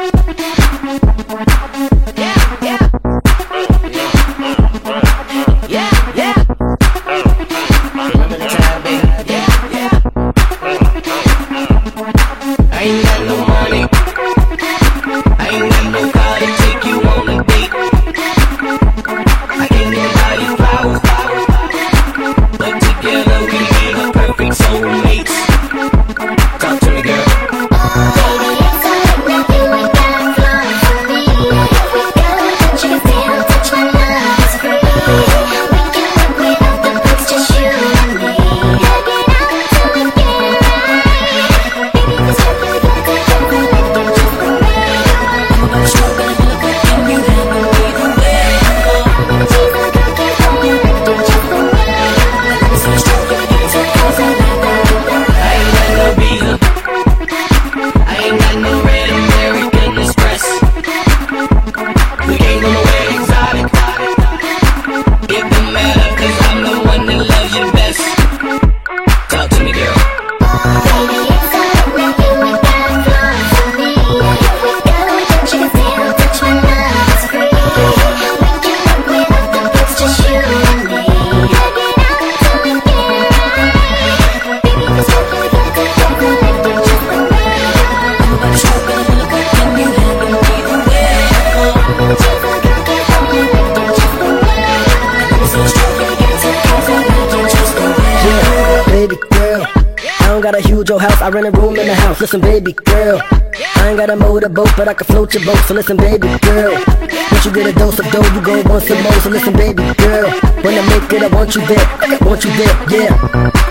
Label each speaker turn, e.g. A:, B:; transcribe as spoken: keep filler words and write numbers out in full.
A: Got a huge old house, I rent a room in the house. Listen, baby girl, I ain't got a motorboat, but I can float your boat. So listen, baby girl, once you get a dose of dough, you gon' want some more. So listen, baby girl, when I make it, I want you there, I want you there, yeah.